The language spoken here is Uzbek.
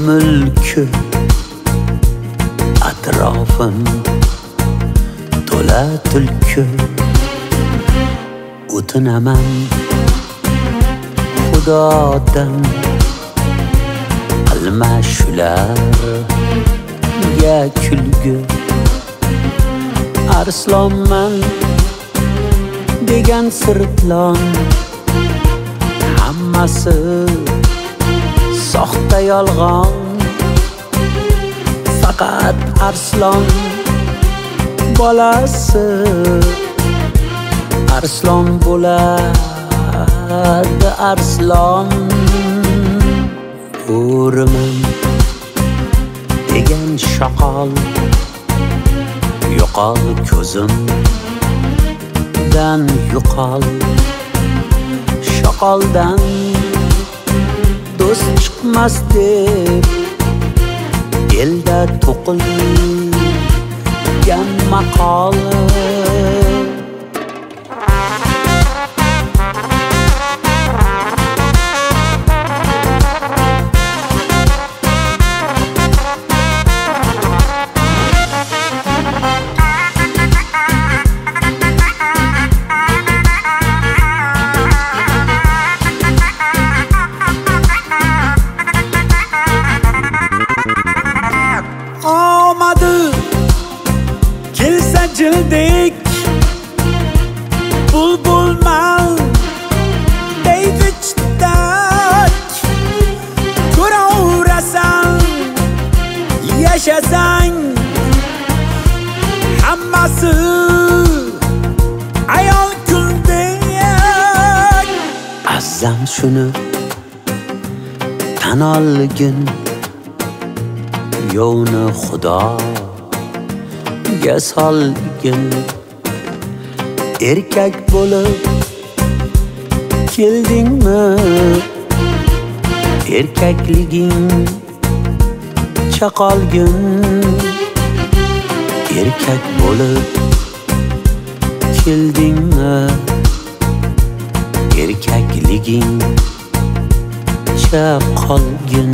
mulki atrofim to'la tulki o'tinaman Xudodan qilma shularga kulgi arslonman degan sirtlon hammasi soxta yolg'on faqat arslon bolasi arslon bo'ladi arslon o'raman degan shoqol yo'qol ko'zimdan yo'qol shoqoldan do'st chiqmas deb elda to'qilgan maqol jildek bulbulman deydi chitak ko'raverasan yashasang hammasi ayol kuldek azam shuni tan olgin yo'ni xudo solgin erkak bo'lib keldingmi erkakliging chaqolgin erkak bo'lib keldingmi erkakliging chaqolgin